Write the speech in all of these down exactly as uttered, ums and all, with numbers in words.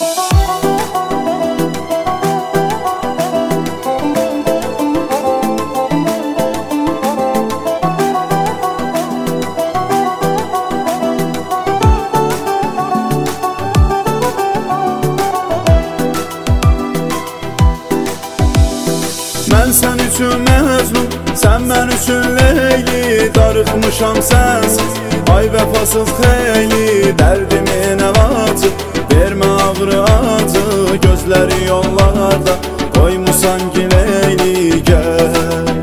Mən sən üçün məzlum, sən mən üçün leyli. Darıxmışam sənsiz, ay vəfasız xeyli. Dərdimi nəvacı, vermə ağrı acı. Gözləri yollarda, qoymusan gileyli. Gəl,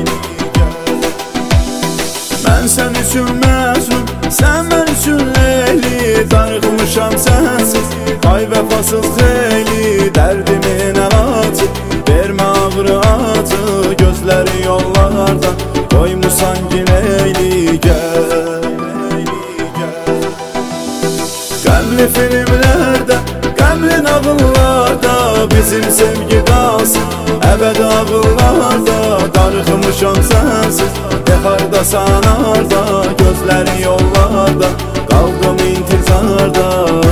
mən sən üçün məzlum, sən mən üçün leyli. Darıxmışam sənsiz, ay vəfasız xeyli. Dərdimi nəvacı, vermə ağrı acı. Gözləri yollarda, qoymusan gileyli. Gəl, qəmli filmlərdə, qəmli nağıllarda bizim sevgi qalsın əbəd ağıllarda. Darıxmışam sənsiz, dehardasan arda. Gözləri yollarda, qaldım intizarda.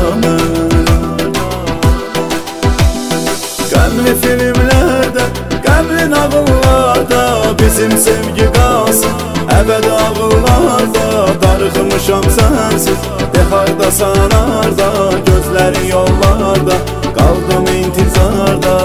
Qəmli filmlərdə, qəmli nağıllarda bizim sevgi qalsın əbəd ağıllarda. Darıxmışam sənsiz, dehardasan arda. Gözləri yollarda, qaldım intizarda.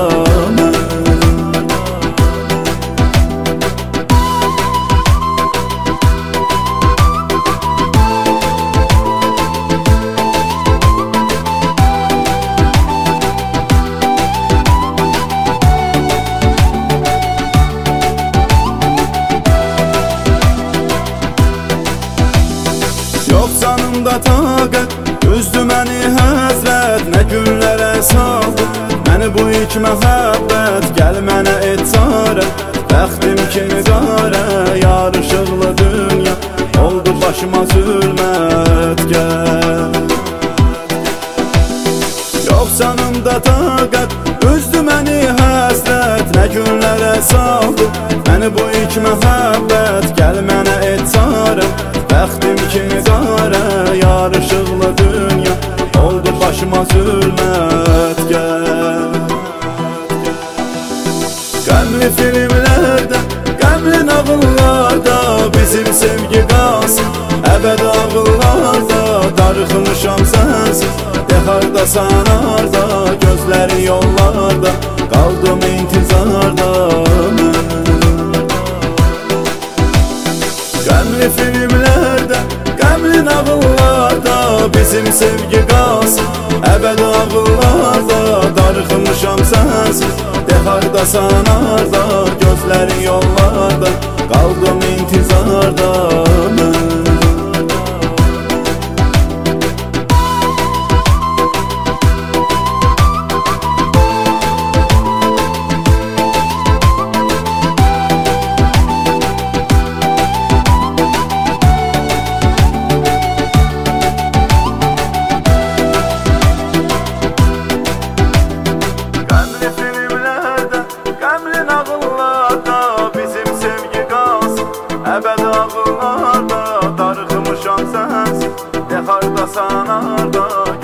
Yox canımda taqət, üzdü məni həzrət. Nə günlərə saldı məni bu ilk məhəbbət. Gəl mənə et çarə, bəxtim kimi qarə. Yarışıqlı dünya oldu başıma zülmət. Gəl, yox canımda taqət, üzdü məni həsrət. Nə günlərə saldı məni bu ilk məhəbbət. Gəl mənə et çarə, bəxtim kimi qarə. Yarışıqlı dünya oldu başıma zülmət. Gəl, qəmli filmlərdə, qəmli nağıllarda bizim sevgi qalsın əbəd ağıllarda. Darıxmışam sənsiz, dehardasan arda. Gözləri yollarda, qaldım intizarda. Qəmli filmlərdə, qəmli nağıllarda bizim sevgi qalsın əbəd ağıllarda. Darıxmışam sənsiz, dehardasan arda. Gözləri yollarda, qaldım intizarda. Əbəd ağıllarda, darıxmışam sənsiz, dehardasan arda.